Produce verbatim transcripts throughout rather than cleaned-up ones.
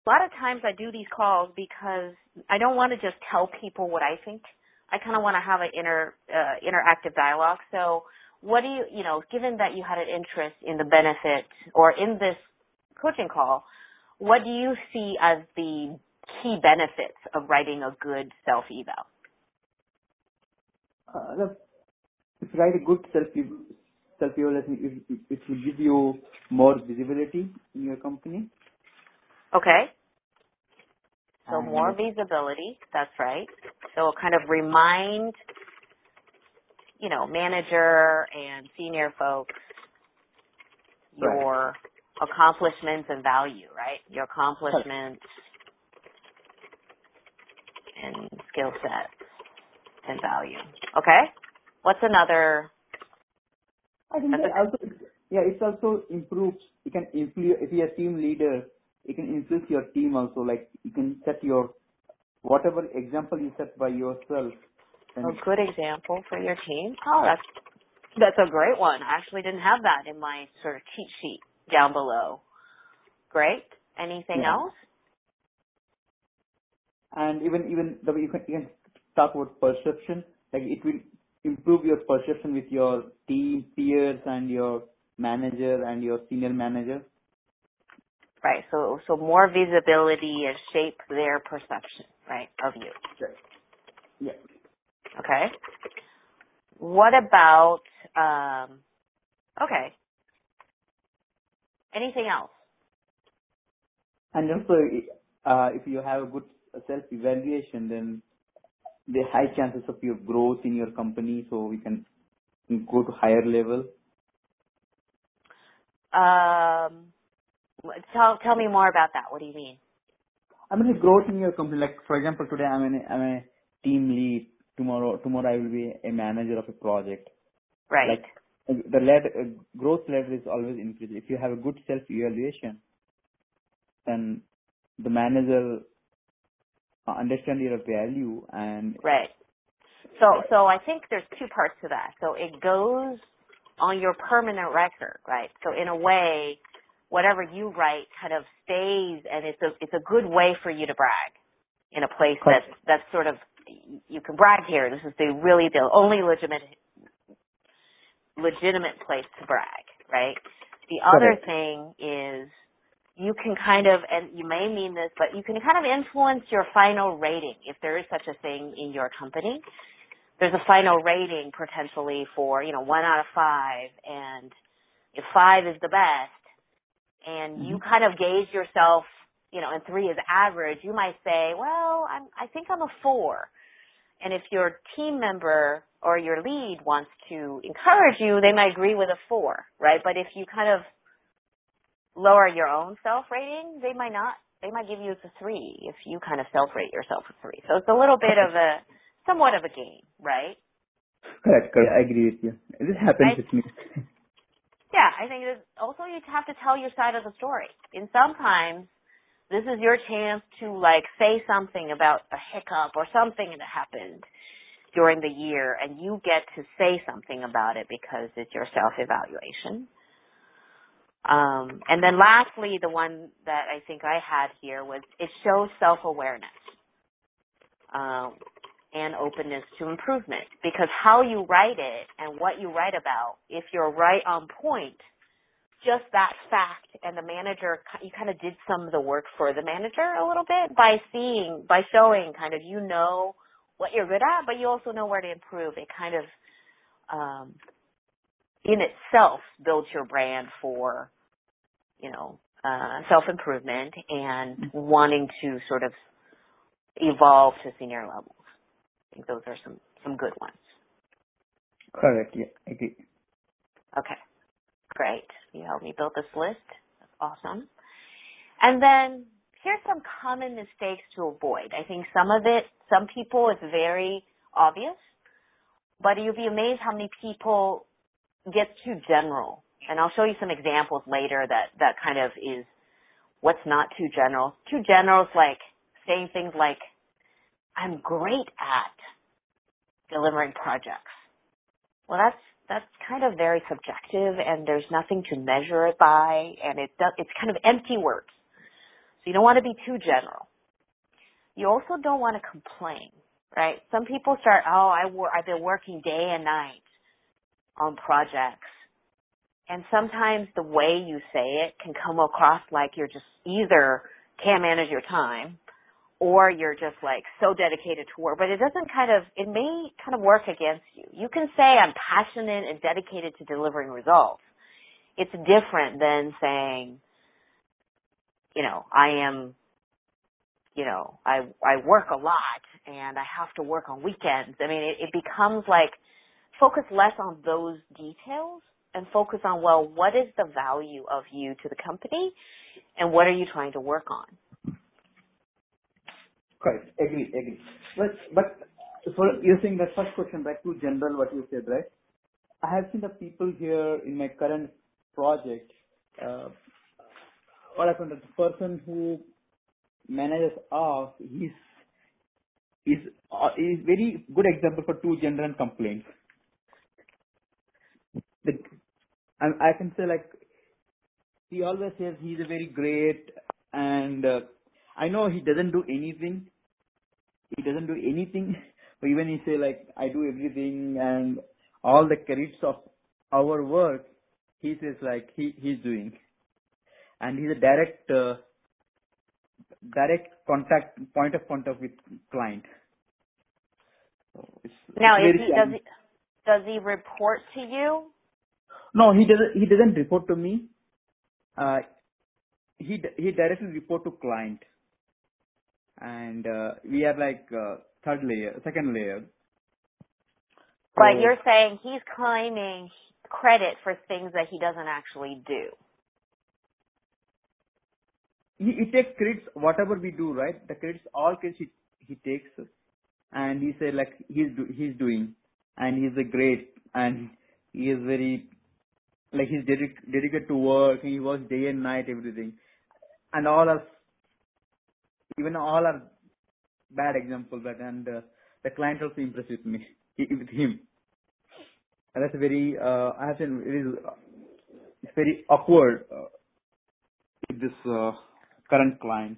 A lot of times I do these calls because I don't want to just tell people what I think. I kind of want to have an inter, uh, interactive dialogue. So what do you, you know, given that you had an interest in the benefit or in this coaching call, what do you see as the key benefits of writing a good self-eval? Uh, the- if you write a good self self evaluation, it, it will give you more visibility in your company. Okay. So And more visibility, that's right. So kind of remind, you know, manager and senior folks right. your accomplishments and value, right? Your accomplishments and skill set and value. Okay? What's another? I think that also, yeah, it's also improves. You can influence, if you're a team leader, you can influence your team also. Like you can set your, whatever example you set by yourself. A Then, good example for your team? Oh, that's that's a great one. I actually didn't have that in my sort of cheat sheet down below. Great. Anything yeah. else? And even, even the way you can, you can talk about perception. Like it will improve your perception with your team, peers and your manager and your senior manager. Right. So so more visibility and shape their perception, right, of you. Right. Yeah. Okay. What about um okay. Anything else? And also, uh, if you have a good self-evaluation, then there are high chances of your growth in your company, so we can go to higher level. Um tell tell me more about that. What do you mean? I mean, the growth in your company. Like for example, today I'm an I'm a team lead. Tomorrow, tomorrow I will be a manager of a project. Right. Like uh, the lead, uh, growth ladder is always increasing. If you have a good self-evaluation, then the manager uh, understand your value and Right. So so I think there's two parts to that. So it goes on your permanent record, right? So in a way, whatever you write kind of stays, and it's a it's a good way for you to brag in a place that's that's sort of you can brag here. This is the really the only legitimate legitimate place to brag, right? The other correct. thing is you can kind of, and you may mean this, but you can kind of influence your final rating if there is such a thing in your company. There's a final rating potentially for, you know, one out of five, and if five is the best, and Mm-hmm. you kind of gauge yourself, you know, and three is average, you might say, well, I'm, I think I'm a four. And if your team member or your lead wants to encourage you, they might agree with a four, right? But if you kind of lower your own self-rating, they might not. They might give you a three if you kind of self-rate yourself a three. So it's a little bit of a, somewhat of a game, right? Correct, correct. I agree with you. This happens I, with me. yeah, I think that also you have to tell your side of the story. And sometimes this is your chance to like say something about a hiccup or something that happened during the year, and you get to say something about it because it's your self-evaluation. Um, and then lastly, the one that I think I had here was it shows self-awareness um, and openness to improvement, because how you write it and what you write about, if you're right on point, just that fact, and the manager, you kind of did some of the work for the manager a little bit by seeing, by showing kind of you know what you're good at, but you also know where to improve. It kind of, um, in itself, builds your brand for, you know, uh, self-improvement and wanting to sort of evolve to senior levels. I think those are some, some good ones. Correct, yeah, I agree. Okay, great. You helped me build this list. That's awesome. And then here's some common mistakes to avoid. I think some of it, some people, it's very obvious, but you'll be amazed how many people get too general. And I'll show you some examples later that, that kind of is what's not too general. Too general is like saying things like, I'm great at delivering projects. Well, that's that's kind of very subjective, and there's nothing to measure it by, and it does, it's kind of empty words. So you don't want to be too general. You also don't want to complain, right? Some people start, oh, I wor- I've been working day and night on projects. And sometimes the way you say it can come across like you're just either can't manage your time or you're just like so dedicated to work. But it doesn't kind of, it may kind of work against you. You can say I'm passionate and dedicated to delivering results. It's different than saying, you know, I am, you know, I, I work a lot and I have to work on weekends. I mean, it, it becomes like focus less on those details and focus on, well, what is the value of you to the company and what are you trying to work on? Correct. Agree, agree. But, but for using the first question, right, too general what you said, right? I have seen the people here in my current project, uh, what happened, the person who manages us, he's, is uh, is very good example for two general complaints. The, I, I can say like, he always says he's a very great and uh, I know he doesn't do anything. He doesn't do anything. But even he say like, I do everything and all the credits of our work, he says like he, he's doing. And he's a direct, uh, direct contact, point of contact with client. So it's, Now, it's is very he, does challenging. he, does he report to you? No, he doesn't, he doesn't report to me. Uh, he, he directly report to client. And, uh, we are like, uh, third layer, second layer. But So you're saying he's claiming credit for things that he doesn't actually do. he, he takes credits whatever we do, right? The credits, all credits he, he takes, and he said like he's do, he's doing, and he's a great, and he is very like he's dedic- dedicated to work. And he works day and night, everything, and all are even all are bad examples. But and uh, the client also impressed with me with him. And that's very uh, I have to it is it's very awkward uh, with this uh, current client.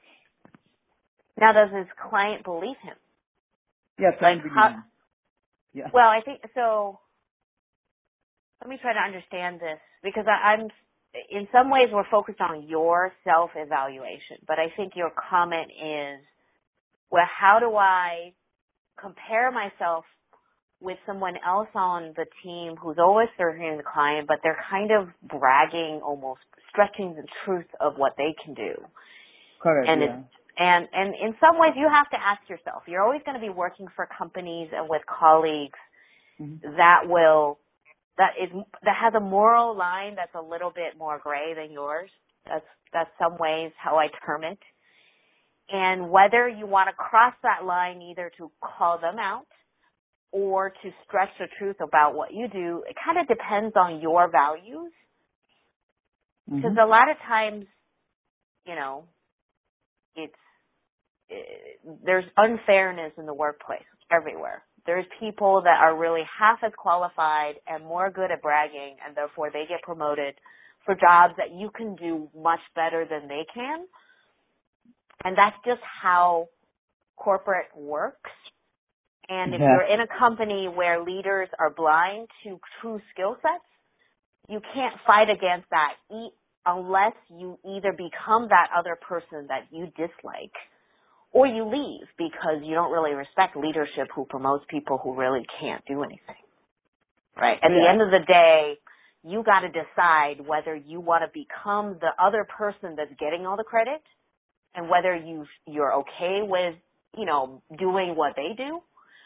Now, does his client believe him? Yeah, Like, client how, believe. Yeah. well, I think, so let me try to understand this because I, I'm, in some ways we're focused on your self-evaluation, but I think your comment is, well, how do I compare myself with someone else on the team who's always serving the client, but they're kind of bragging, almost stretching the truth of what they can do. Correct. And it's, Yeah. and, and in some ways you have to ask yourself, you're always going to be working for companies and with colleagues Mm-hmm. that will, that is, that has a moral line that's a little bit more gray than yours. That's, that's some ways how I term it. And whether you want to cross that line either to call them out or to stretch the truth about what you do, it kind of depends on your values. Because Mm-hmm. a lot of times, you know, it's, it, there's unfairness in the workplace everywhere. There's people that are really half as qualified and more good at bragging, and therefore they get promoted for jobs that you can do much better than they can. And that's just how corporate works. And if Yeah. you're in a company where leaders are blind to true skill sets, you can't fight against that e- unless you either become that other person that you dislike or you leave because you don't really respect leadership who promotes people who really can't do anything. Right? At the Yeah. end of the day, you got to decide whether you want to become the other person that's getting all the credit and whether you you're okay with, you know, doing what they do,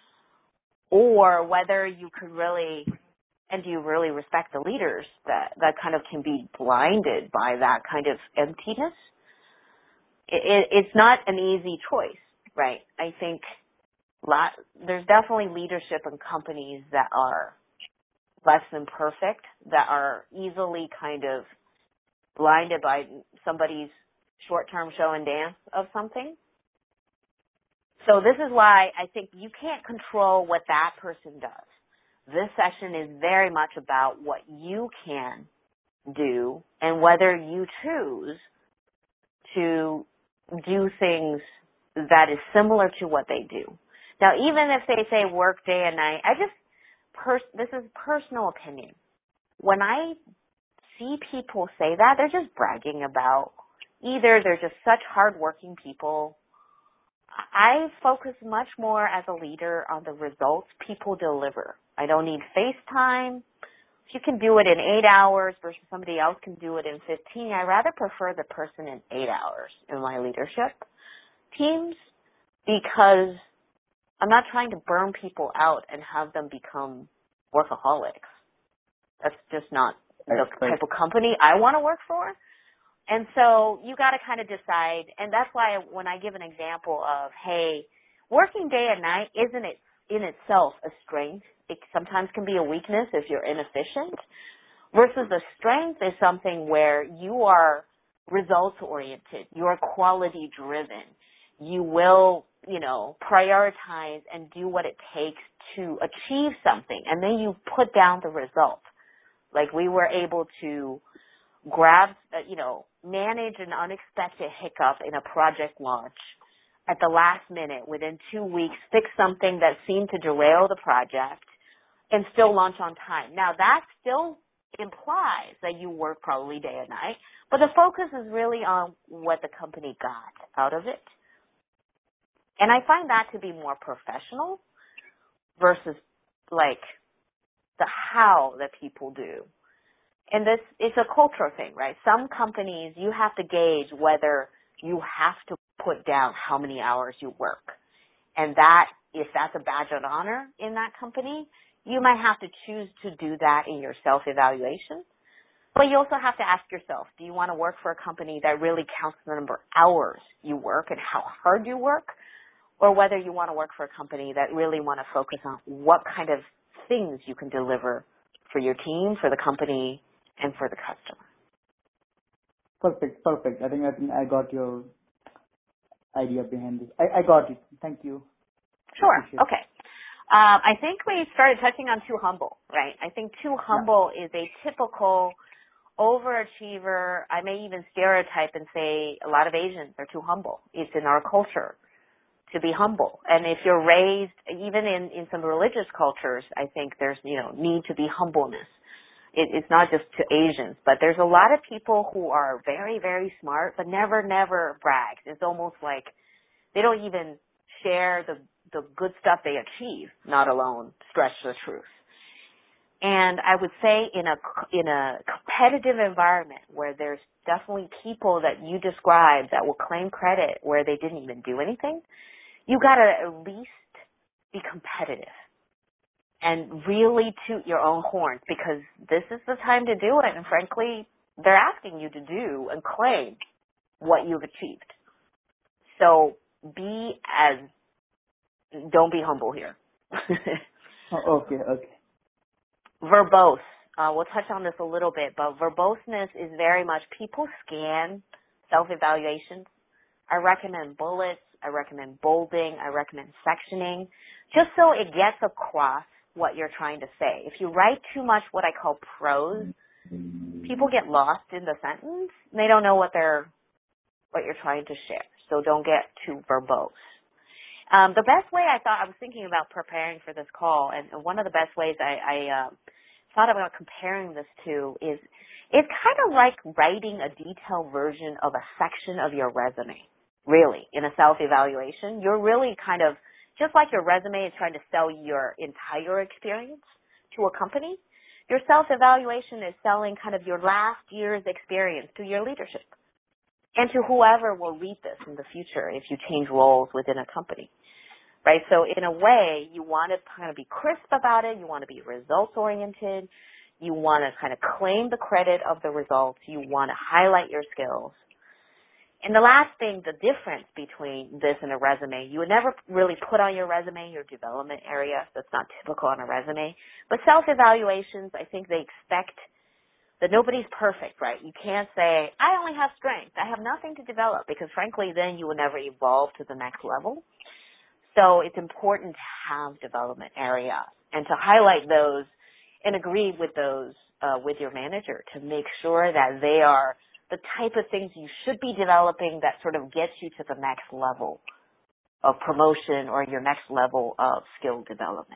or whether you could really, and do you really respect the leaders that, that kind of can be blinded by that kind of emptiness? It, it, it's not an easy choice, right? I think lot, there's definitely leadership in companies that are less than perfect, that are easily kind of blinded by somebody's short-term show and dance of something. So this is why I think you can't control what that person does. This session is very much about what you can do and whether you choose to do things that is similar to what they do. Now, even if they say work day and night, I just, pers- this is personal opinion. When I see people say that, they're just bragging about either they're just such hardworking people. I focus much more as a leader on the results people deliver. I don't need FaceTime. If you can do it in eight hours versus somebody else can do it in fifteen, I rather prefer the person in eight hours in my leadership teams because I'm not trying to burn people out and have them become workaholics. That's just not the type of company I want to work for. And so you got to kind of decide, and that's why when I give an example of, hey, working day and night isn't it in itself a strength. It sometimes can be a weakness if you're inefficient, versus a strength is something where you are results-oriented, you are quality-driven. You will, you know, prioritize and do what it takes to achieve something, and then you put down the result. Like we were able to grab, uh, you know, manage an unexpected hiccup in a project launch at the last minute, within two weeks, fix something that seemed to derail the project and still launch on time. Now that still implies that you work probably day and night, but the focus is really on what the company got out of it. And I find that to be more professional versus like the how that people do. And this is a cultural thing, right? Some companies, you have to gauge whether you have to put down how many hours you work. And that, if that's a badge of honor in that company, you might have to choose to do that in your self-evaluation. But you also have to ask yourself, do you want to work for a company that really counts the number of hours you work and how hard you work? Or whether you want to work for a company that really want to focus on what kind of things you can deliver for your team, for the company, and for the customer. Perfect, perfect. I think I think I got your idea behind this. I, I got it. Thank you. Sure. Okay. Um, I think we started touching on too humble, right? I think too humble yeah. is a typical overachiever. I may even stereotype and say a lot of Asians are too humble. It's in our culture to be humble. And if you're raised, even in, in some religious cultures, I think there's, you know, need to be humbleness. It, it's not just to Asians, but there's a lot of people who are very, very smart, but never, never brags. It's almost like they don't even share the, the good stuff they achieve, not alone stretch the truth. And I would say in a, in a competitive environment where there's definitely people that you described that will claim credit where they didn't even do anything, you got to at least be competitive and really toot your own horns, because this is the time to do it. And frankly, they're asking you to do and claim what you've achieved. So be as, don't be humble here. Oh, okay, okay. Verbose. Uh, we'll touch on this a little bit, but verboseness is very much, people scan self-evaluations. I recommend bullets. I recommend bolding. I recommend sectioning, just so it gets across what you're trying to say. If you write too much what I call prose, people get lost in the sentence. They don't know what they're, what you're trying to share. So don't get too verbose. Um, the best way I thought, I was thinking about preparing for this call, and one of the best ways I, I uh, thought about comparing this to is it's kind of like writing a detailed version of a section of your resume, really, in a self-evaluation. You're really kind of, just like your resume is trying to sell your entire experience to a company, your self-evaluation is selling kind of your last year's experience to your leadership and to whoever will read this in the future if you change roles within a company, right? So in a way, you want to kind of be crisp about it. You want to be results-oriented. You want to kind of claim the credit of the results. You want to highlight your skills. And the last thing, the difference between this and a resume, you would never really put on your resume your development area. That's not typical on a resume. But self-evaluations, I think they expect that nobody's perfect, right? You can't say, I only have strengths. I have nothing to develop, because frankly, then you will never evolve to the next level. So it's important to have development areas and to highlight those and agree with those uh, with your manager to make sure that they are the type of things you should be developing that sort of gets you to the next level of promotion or your next level of skill development.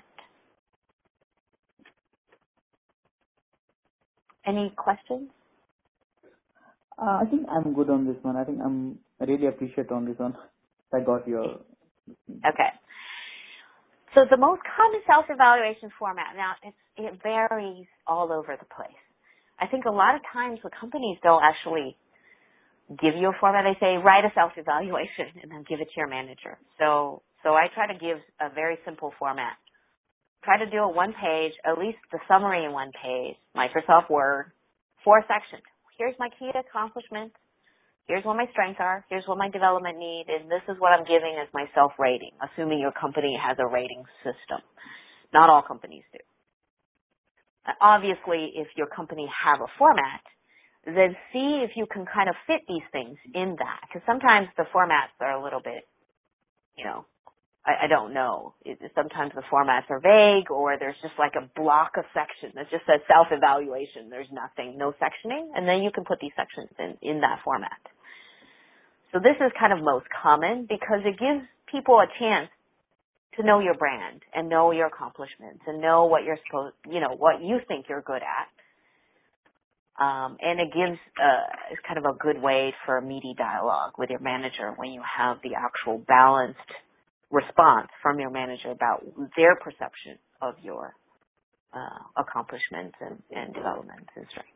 Any questions? Uh, I think I'm good on this one. I think I'm I really appreciate on this one. I got your. Okay. So the most common self-evaluation format, now it's, it varies all over the place. I think a lot of times the companies don't actually give you a format. They say, write a self-evaluation and then give it to your manager. So, so I try to give a very simple format. Try to do it one page, at least the summary in one page, Microsoft Word, four sections. Here's my key accomplishments. Here's what my strengths are. Here's what my development need, and this is what I'm giving as my self-rating, assuming your company has a rating system. Not all companies do. Obviously, if your company have a format, then see if you can kind of fit these things in that, because sometimes the formats are a little bit, you know, I, I don't know. It, sometimes the formats are vague, or there's just like a block of sections that just says self-evaluation. There's nothing, no sectioning, and then you can put these sections in, in that format. So this is kind of most common because it gives people a chance to know your brand and know your accomplishments and know what you're supposed, you know, what you think you're good at. Um, and it gives uh, kind of a good way for a meaty dialogue with your manager when you have the actual balanced response from your manager about their perception of your uh, accomplishments and, and developments and strengths.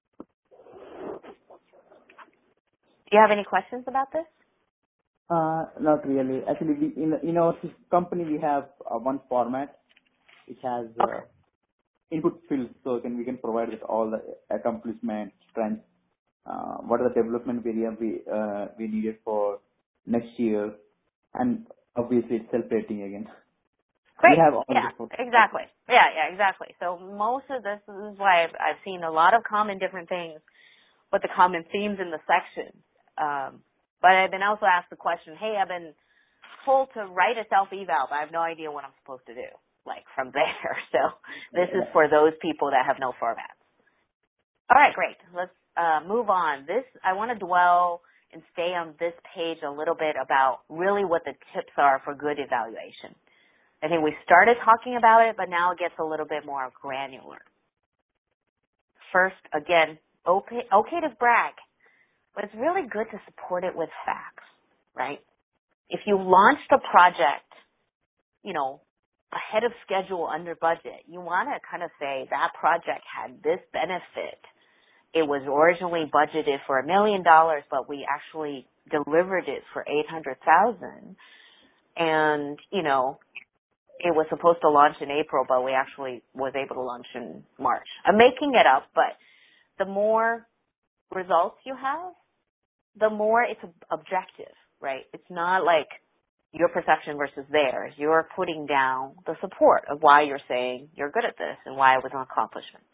Do you have any questions about this? Uh, not really. Actually, we, in in our company we have uh, one format which has uh, Okay. input fields, so can we can provide with all the accomplishments, strengths, uh, what are the development area we uh, we needed for next year, and obviously it's self-rating again. We Great. have all Yeah, this. For, exactly. Yeah, yeah, exactly. So most of this, this is why I've, I've seen a lot of common different things, but the common themes in the sections. Um, but I've been also asked the question, hey, I've been told to write a self-eval, but I have no idea what I'm supposed to do, like from there. So this is for those people that have no formats. All right, great. Let's uh, move on. This, I want to dwell and stay on this page a little bit about really what the tips are for good evaluation. I think we started talking about it, but now it gets a little bit more granular. First, again, okay, okay to brag, but it's really good to support it with facts, right? If you launched a project, you know, ahead of schedule under budget, you want to kind of say that project had this benefit. It was originally budgeted for a million dollars, but we actually delivered it for eight hundred thousand. And, you know, it was supposed to launch in April, but we actually was able to launch in March. I'm making it up, but the more results you have, the more it's objective, right? It's not like your perception versus theirs. You're putting down the support of why you're saying you're good at this and why it was an accomplishment.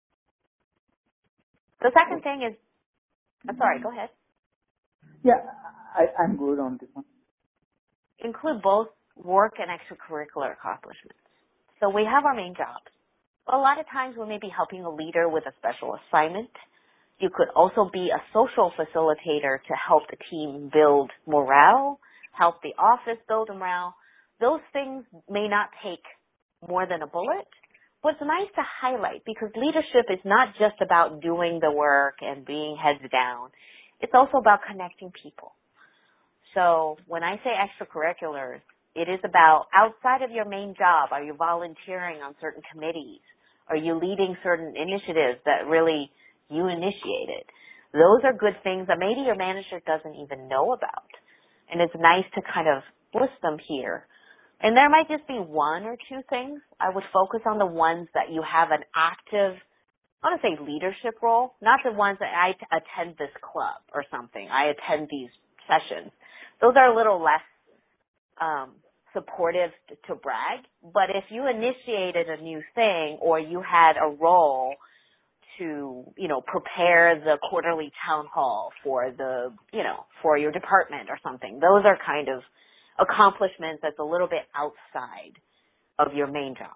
The second thing is, I'm sorry, go ahead. Yeah, I, I'm good on this one. Include both work and extracurricular accomplishments. So we have our main jobs. But a lot of times we may be helping a leader with a special assignment. You could also be a social facilitator to help the team build morale, help the office build morale. Those things may not take more than a bullet, but it's nice to highlight because leadership is not just about doing the work and being heads down. It's also about connecting people. So when I say extracurriculars, it is about outside of your main job. Are you volunteering on certain committees? Are you leading certain initiatives that really you initiated? Those are good things that maybe your manager doesn't even know about. And it's nice to kind of list them here. And there might just be one or two things. I would focus on the ones that you have an active, I want to say leadership role, not the ones that I t- attend this club or something. I attend these sessions. Those are a little less um, supportive to, to brag. But if you initiated a new thing or you had a role to, you know, prepare the quarterly town hall for the, you know, for your department or something, those are kind of accomplishments that's a little bit outside of your main job.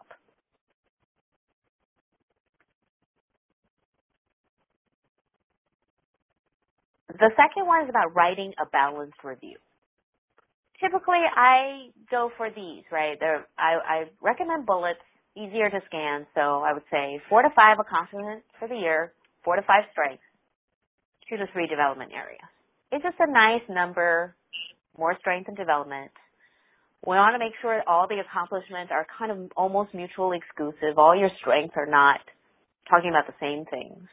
The second one is about writing a balanced review. Typically, I go for these, right? There, I, I recommend bullets, easier to scan. So I would say four to five accomplishments for the year, four to five strengths, two to three development areas. It's just a nice number, more strength and development. We want to make sure all the accomplishments are kind of almost mutually exclusive. All your strengths are not talking about the same things.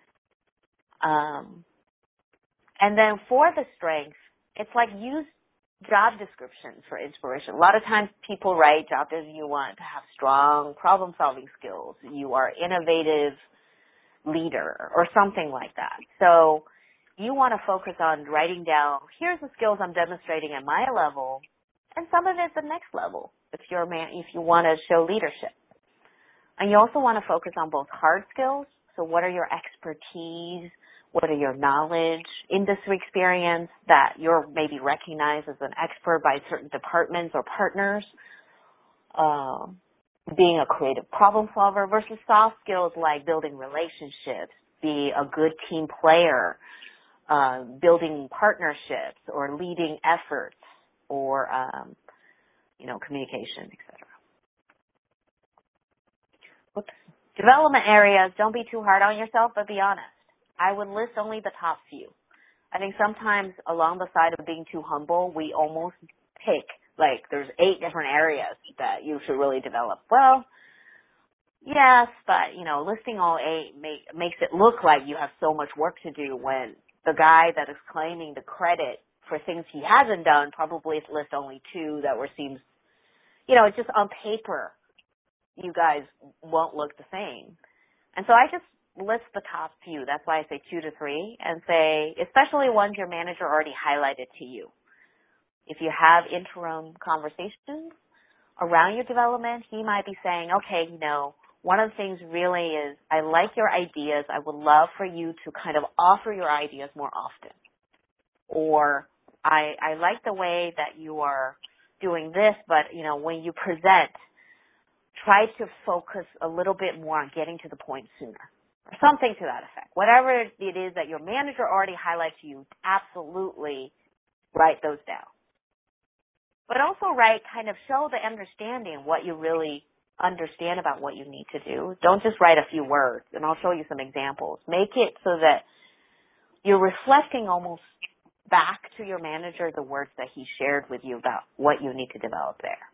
Um, and then for the strengths, it's like use job descriptions for inspiration. A lot of times people write job as you want to have strong problem-solving skills. You are innovative leader or something like that. So you want to focus on writing down, here's the skills I'm demonstrating at my level, and some of it at the next level if you're a man, if you want to show leadership. And you also want to focus on both hard skills. So what are your expertise? What are your knowledge, industry experience that you're maybe recognized as an expert by certain departments or partners? Uh, being a creative problem solver versus soft skills like building relationships, be a good team player, uh, building partnerships or leading efforts or, um, you know, communication, et cetera. Oops. Development areas, don't be too hard on yourself, but be honest. I would list only the top few. I think sometimes along the side of being too humble, we almost pick, like, there's eight different areas that you should really develop. Well, yes, but, you know, listing all eight make, makes it look like you have so much work to do when the guy that is claiming the credit for things he hasn't done probably lists only two that were seems, you know, it's just on paper, you guys won't look the same. And so I just list the top few. That's why I say two to three and say, especially ones your manager already highlighted to you. If you have interim conversations around your development, he might be saying, okay, you know, one of the things really is I like your ideas. I would love for you to kind of offer your ideas more often. Or I, I like the way that you are doing this, but, you know, when you present, try to focus a little bit more on getting to the point sooner. Or something to that effect. Whatever it is that your manager already highlights to you, absolutely write those down. But also write, kind of show the understanding what you really understand about what you need to do. Don't just write a few words, and I'll show you some examples. Make it so that you're reflecting almost back to your manager the words that he shared with you about what you need to develop there.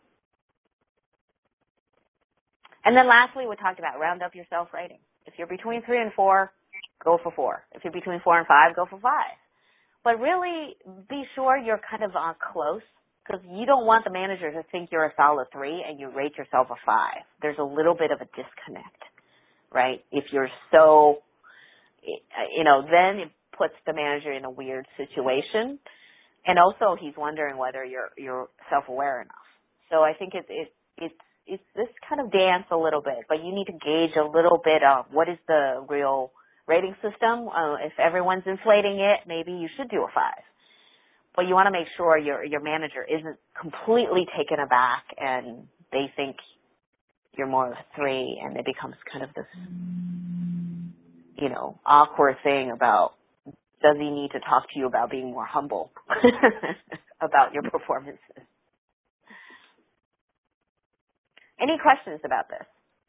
And then lastly, we talked about round up your self-rating. If you're between three and four, go for four. If you're between four and five, go for five. But really be sure you're kind of uh, close because you don't want the manager to think you're a solid three and you rate yourself a five. There's a little bit of a disconnect, right? If you're so, you know, then it puts the manager in a weird situation. And also he's wondering whether you're, you're self-aware enough. So I think it, it, it's, it's this kind of dance a little bit, but you need to gauge a little bit of what is the real rating system. Uh, if everyone's inflating it, maybe you should do a five. But you want to make sure your your manager isn't completely taken aback and they think you're more of a three and it becomes kind of this, you know, awkward thing about does he need to talk to you about being more humble about your performances. Any questions about this?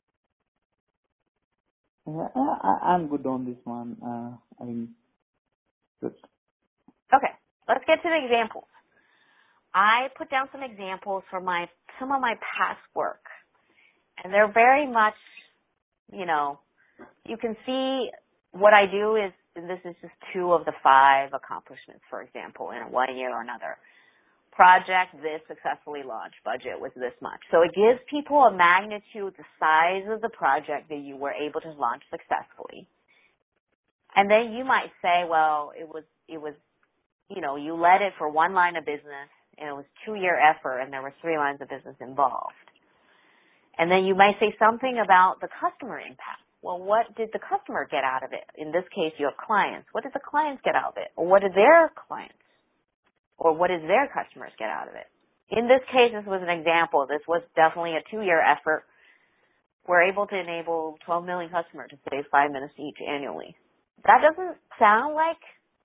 Uh, I, I'm good on this one. Uh, I mean, good. Okay, let's get to the examples. I put down some examples for my some of my past work, and they're very much, you know, you can see what I do is, this is just two of the five accomplishments, for example, in one year or another. Project this successfully launched, budget was this much. So it gives people a magnitude, the size of the project that you were able to launch successfully. And then you might say, well, it was, it was, you know, you led it for one line of business and it was two-year effort and there were three lines of business involved. And then you might say something about the customer impact. Well, what did the customer get out of it? In this case, your clients. What did the clients get out of it? Or what did their clients or what did their customers get out of it? In this case, this was an example. This was definitely a two-year effort. We're able to enable twelve million customers to save five minutes each annually. That doesn't sound like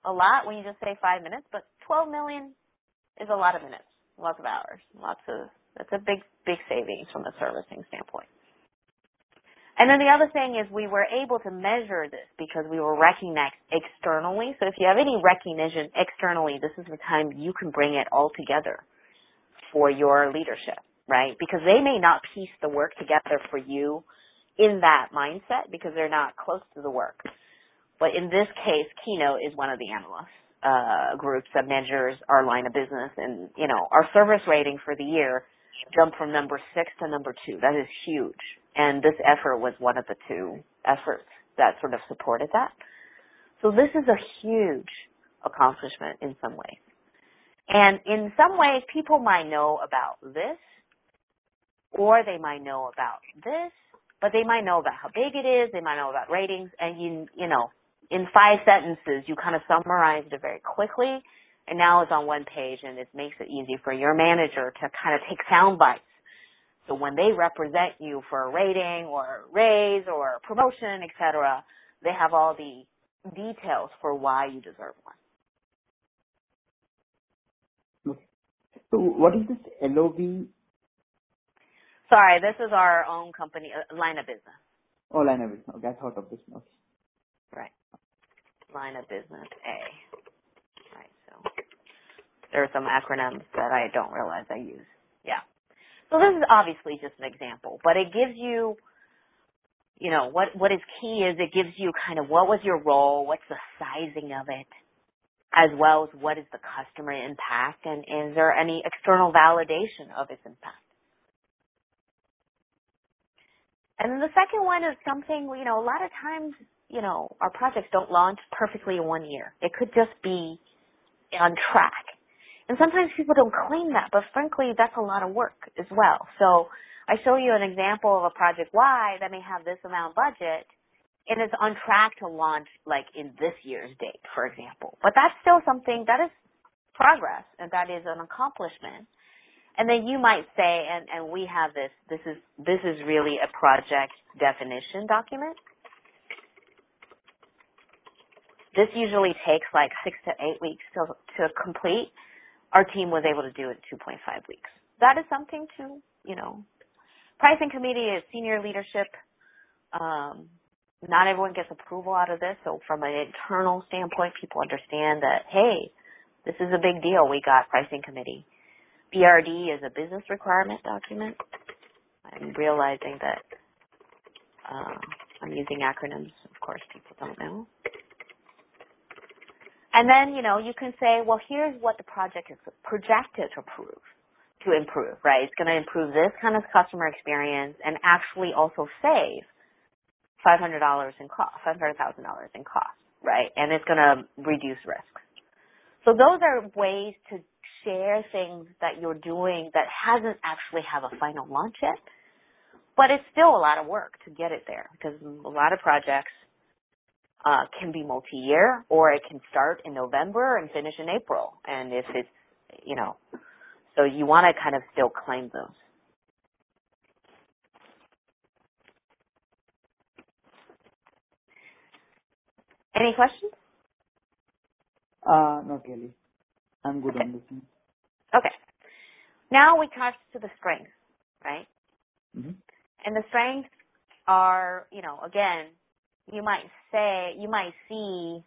a lot when you just say five minutes, but twelve million is a lot of minutes, lots of hours, lots of, that's a big, big savings from a servicing standpoint. And then the other thing is we were able to measure this because we were recognized externally. So if you have any recognition externally, this is the time you can bring it all together for your leadership, right? Because they may not piece the work together for you in that mindset because they're not close to the work. But in this case, Keynote is one of the analysts uh, groups that measures our line of business. And, you know, our service rating for the year jumped from number six to number two. That is huge. And this effort was one of the two efforts that sort of supported that. So this is a huge accomplishment in some ways. And in some ways, people might know about this, or they might know about this, but they might know about how big it is, they might know about ratings, and you, you know, in five sentences, you kind of summarized it very quickly, and now it's on one page, and it makes it easy for your manager to kind of take sound bites. So when they represent you for a rating or a raise or a promotion, et cetera, they have all the details for why you deserve one. Okay. So what is this L O B? Sorry, this is our own company, uh, line of business. Oh, line of business. Okay, I thought of this. Okay. Right. Line of business A. Right, so there are some acronyms that I don't realize I use. Yeah. So this is obviously just an example, but it gives you, you know, what, what is key is it gives you kind of what was your role, what's the sizing of it, as well as what is the customer impact, and is there any external validation of its impact. And then the second one is something, you know, a lot of times, you know, our projects don't launch perfectly in one year. It could just be on track. And sometimes people don't claim that, but frankly, that's a lot of work as well. So I show you an example of a project Y that may have this amount of budget, and it's on track to launch like in this year's date, for example. But that's still something that is progress, and that is an accomplishment. And then you might say, and, and we have this, this is, this is really a project definition document. This usually takes like six to eight weeks to, to complete. Our team was able to do it in two point five weeks. That is something to, you know, pricing committee is senior leadership. Um, not everyone gets approval out of this. So from an internal standpoint, people understand that, hey, this is a big deal. We got pricing committee. B R D is a business requirement document. I'm realizing that uh, I'm using acronyms. Of course, people don't know. And then, you know, you can say, well, here's what the project is projected to improve, to improve, right? It's going to improve this kind of customer experience and actually also save five hundred dollars in cost, five hundred thousand dollars in cost, right? And it's going to reduce risks. So those are ways to share things that you're doing that hasn't actually have a final launch yet, but it's still a lot of work to get it there because a lot of projects Uh, can be multi-year, or it can start in November and finish in April. And if it's, you know, so you want to kind of still claim those. Any questions? Uh, not really. I'm good Okay. on this one. Okay. Now we touch to the strengths, right? Mm-hmm. And the strengths are, you know, again, you might say, you might see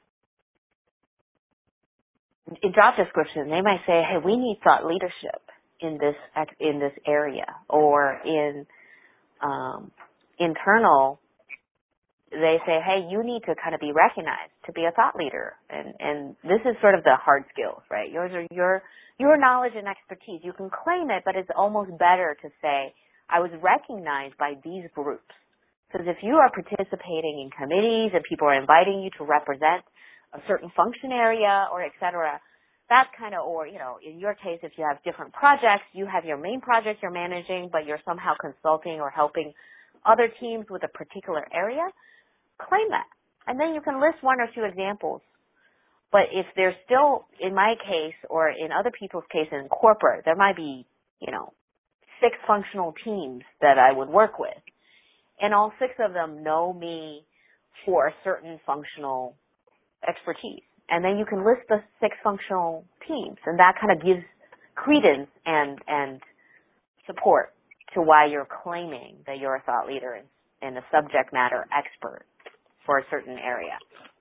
in job description, they might say, hey, we need thought leadership in this, in this area, or in, um, internal, they say, hey, you need to kind of be recognized to be a thought leader. And, and this is sort of the hard skills, right? Yours are your, your knowledge and expertise. You can claim it, but it's almost better to say, I was recognized by these groups. Because if you are participating in committees and people are inviting you to represent a certain function area or et cetera, that's kind of, or, you know, in your case, if you have different projects, you have your main project you're managing, but you're somehow consulting or helping other teams with a particular area, claim that. And then you can list one or two examples. But if there's still, in my case or in other people's case in corporate, there might be, you know, six functional teams that I would work with. And all six of them know me for a certain functional expertise. And then you can list the six functional teams, and that kind of gives credence and, and support to why you're claiming that you're a thought leader and, and a subject matter expert for a certain area.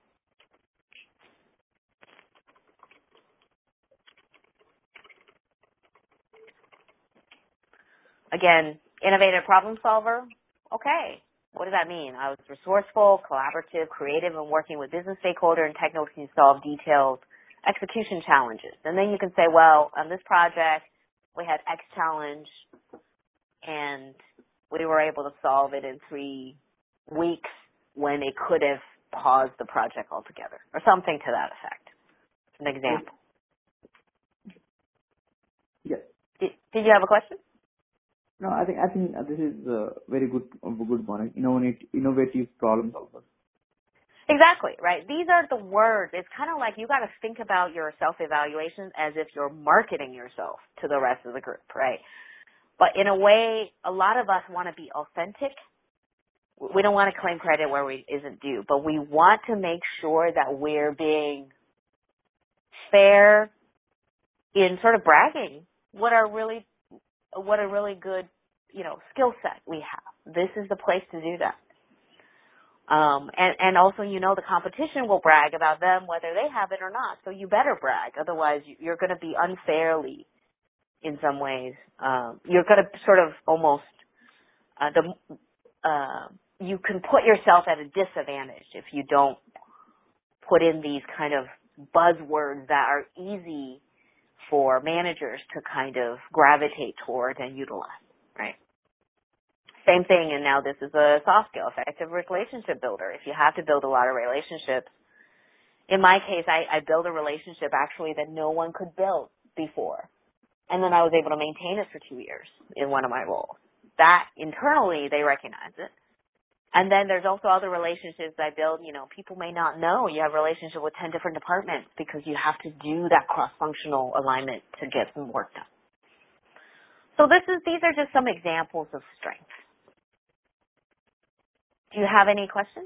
Again, innovative problem solver. Okay. What does that mean? I was resourceful, collaborative, creative, and working with business stakeholders and technical teams to solve detailed execution challenges. And then you can say, well, on this project, we had X challenge, and we were able to solve it in three weeks when it could have paused the project altogether, or something to that effect. An example. Yes. Did, did you have a question? No, I think I think this is a very good a good one. Innovative, innovative problem solver. Exactly, right? These are the words. It's kind of like you got to think about your self-evaluation as if you're marketing yourself to the rest of the group, right? But in a way, a lot of us want to be authentic. We don't want to claim credit where we isn't due, but we want to make sure that we're being fair in sort of bragging what are really what a really good, you know, skill set we have. This is the place to do that. Um, and, and also, you know, the competition will brag about them whether they have it or not. So you better brag. Otherwise, you're going to be unfairly, in some ways, um, you're going to sort of almost, uh, the, uh, you can put yourself at a disadvantage if you don't put in these kind of buzzwords that are easy for managers to kind of gravitate toward and utilize, right? Same thing, and now this is a soft skill, effective relationship builder. If you have to build a lot of relationships, in my case, I, I built a relationship actually that no one could build before. And then I was able to maintain it for two years in one of my roles. That, internally, they recognize it. And then there's also other relationships I build. You know, people may not know you have a relationship with ten different departments because you have to do that cross-functional alignment to get some work done. So this is, these are just some examples of strengths. Do you have any questions?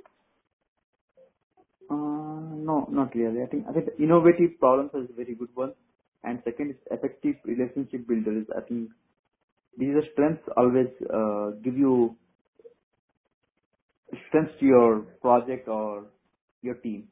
Uh, no, not really. I think I think the innovative problems is a very good one. And second is effective relationship builders. I think these are strengths always uh, give you strengths to your project or your team.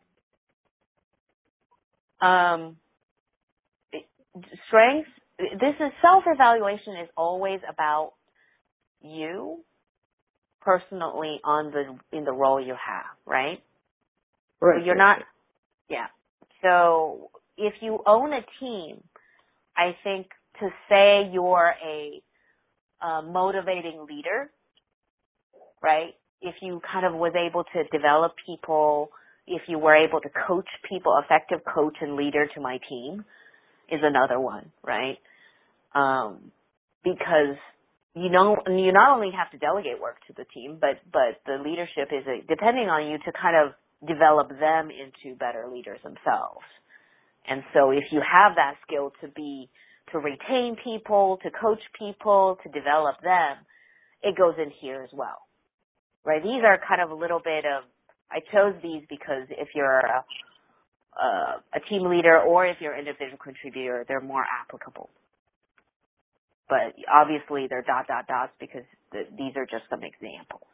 Um, strengths, this is self-evaluation is always about you personally on the, in the role you have, right? Right. So you're right, not, yeah. So if you own a team, I think to say you're a, a motivating leader, right? If you kind of was able to develop people, if you were able to coach people, effective coach and leader to my team is another one, right? Um, because you know, you not only have to delegate work to the team, but, but the leadership is a, depending on you to kind of develop them into better leaders themselves. And so if you have that skill to be, to retain people, to coach people, to develop them, it goes in here as well. Right? These are kind of a little bit of, I chose these because if you're a, a, a team leader or if you're an individual contributor, they're more applicable. But obviously they're dot, dot, dots because the, these are just some examples.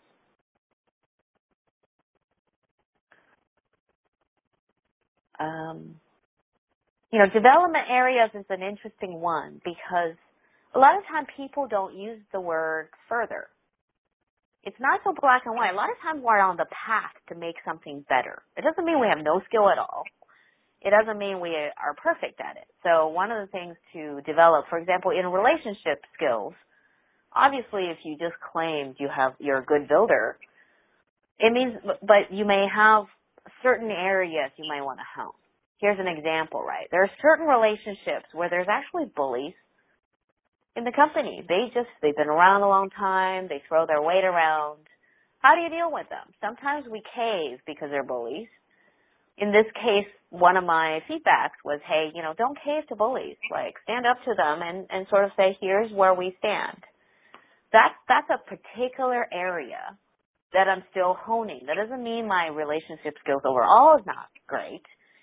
Um, you know, development areas is an interesting one because a lot of times people don't use the word further. It's not so black and white. A lot of times we're on the path to make something better. It doesn't mean we have no skill at all. It doesn't mean we are perfect at it. So one of the things to develop, for example, in relationship skills, obviously if you just claimed you have, you're a good builder, it means, but you may have certain areas you might want to hone. Here's an example, right? There are certain relationships where there's actually bullies in the company. They just, they've been around a long time. They throw their weight around. How do you deal with them? Sometimes we cave because they're bullies. In this case, one of my feedbacks was, hey, you know, don't cave to bullies. Like, stand up to them and, and sort of say, here's where we stand. That, that's a particular area that I'm still honing. That doesn't mean my relationship skills overall is not great.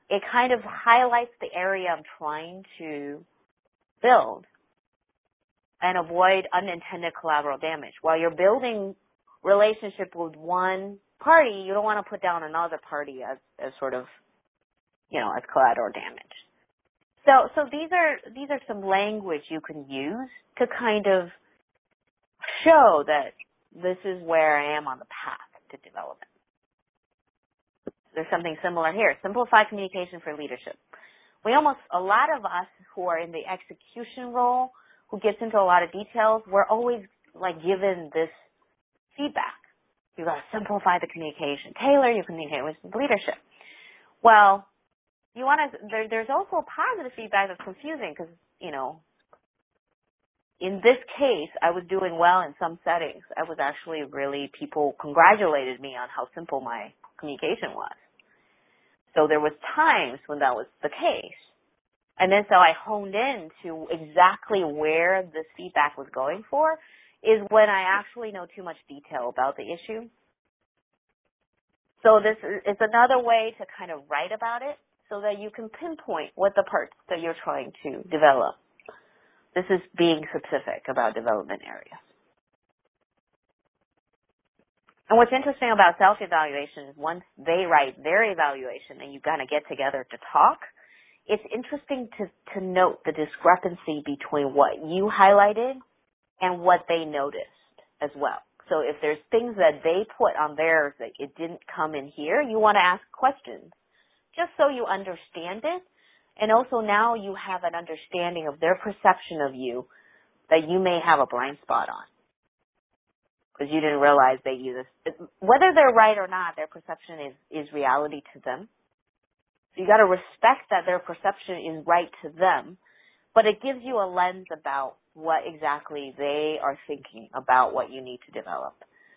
it kind of highlights the area I'm trying to build and avoid unintended collateral damage. While you're building relationship with one party, you don't want to put down another party as, as sort of, you know, as collateral damage. So, so these are, these are some language you can use to kind of show that this is where I am on the path to development. There's something similar here. Simplify communication for leadership. We almost, a lot of us who are in the execution role, who gets into a lot of details, we're always like given this feedback. You got to simplify the communication. Tailor your communication with leadership. Well, you want to, there, there's also positive feedback that's confusing because, you know, in this case, I was doing well in some settings. I was actually really, people congratulated me on how simple my communication was. So there was times when that was the case. And then so I honed in to exactly where this feedback was going for is when I actually know too much detail about the issue. So this is another way to kind of write about it so that you can pinpoint what the parts that you're trying to develop. This is being specific about development areas. And what's interesting about self-evaluation is once they write their evaluation and you kind of get together to talk, it's interesting to, to note the discrepancy between what you highlighted and what they noticed as well. So if there's things that they put on theirs that it didn't come in here, you want to ask questions just so you understand it. And also now you have an understanding of their perception of you that you may have a blind spot on because you didn't realize they use this. Whether they're right or not, their perception is, is reality to them. So you got to respect that their perception is right to them, but it gives you a lens about what exactly they are thinking about what you need to develop.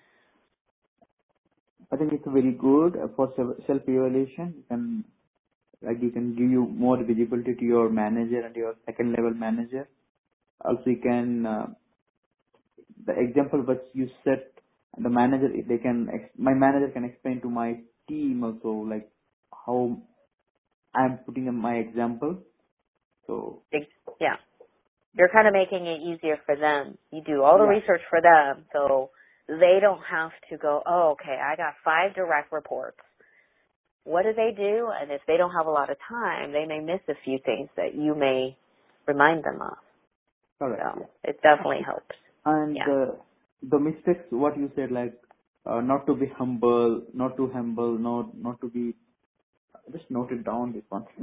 I think it's very good for self-evaluation. You can Like you can give you more visibility to your manager and your second level manager. Also you can, uh, the example which you set, the manager, they can, ex- my manager can explain to my team also like how I'm putting in my example. So yeah, you're kind of making it easier for them. You do all the yeah. research for them so they don't have to go, oh, okay, I got five direct reports. What do they do? And if they don't have a lot of time, they may miss a few things that you may remind them of. Correct. So Yeah. it definitely helps. And Yeah. uh, the mistakes, what you said, like uh, not to be humble, not too humble, not not to be. Just note it down. This one.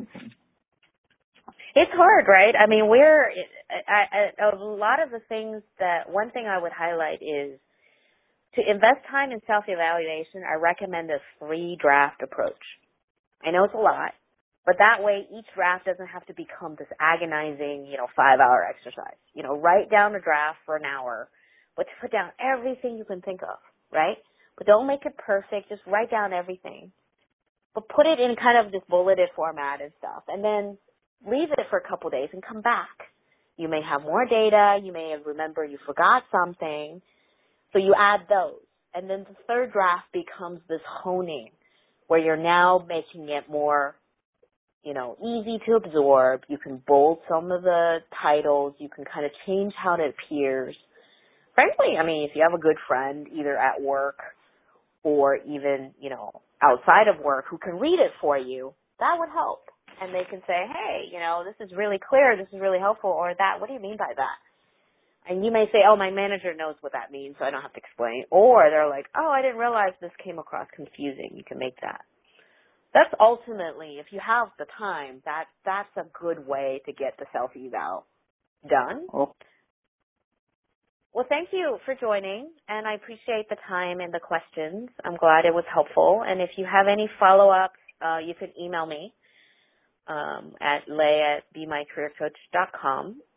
It's hard, right? I mean, we're I, I, a lot of the things that one thing I would highlight is to invest time in self-evaluation. I recommend a three-draft approach. I know it's a lot, but that way each draft doesn't have to become this agonizing, you know, five-hour exercise. You know, write down a draft for an hour, but put down everything you can think of, right? But don't make it perfect. Just write down everything. But put it in kind of this bulleted format and stuff, and then leave it for a couple days and come back. You may have more data. You may remember you forgot something. So you add those. And then the third draft becomes this honing where you're now making it more, you know, easy to absorb. You can bold some of the titles. You can kind of change how it appears. Frankly, I mean, if you have a good friend either at work or even, you know, outside of work who can read it for you, that would help. And they can say, hey, you know, this is really clear, this is really helpful, or that, what do you mean by that? And you may say, oh, my manager knows what that means, so I don't have to explain. Or they're like, oh, I didn't realize this came across confusing. You can make that. That's ultimately, if you have the time, that that's a good way to get the self-eval done. Oh. Well, thank you for joining, and I appreciate the time and the questions. I'm glad it was helpful. And if you have any follow-ups, uh, you can email me um, at lay at be my career coach dot com,